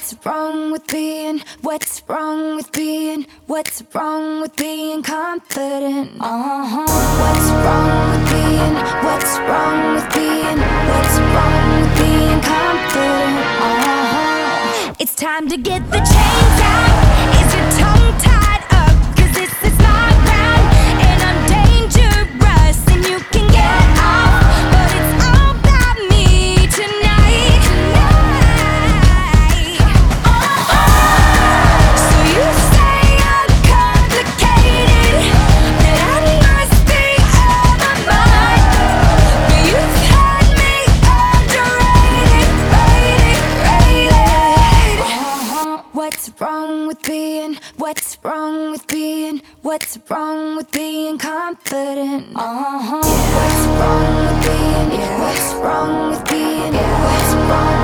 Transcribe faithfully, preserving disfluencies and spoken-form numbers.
What's wrong with being, what's wrong with being, what's wrong with being confident? Uh-huh. What's wrong with being, what's wrong with being, what's wrong with being confident? Uh-huh. It's time to get the chains out. Is your tongue tied up? Cause this is my round, and I'm dangerous, and you can get off, but it's all about me tonight. Tonight. Oh, oh. So you say I'm complicated, that I must be out of my mind, but you've had me underrated, rated, rated. Uh-huh. What's wrong with being, what's wrong with being, what's wrong with being confident? Uh-huh. What's wrong with being, what's wrong with being, what's wrong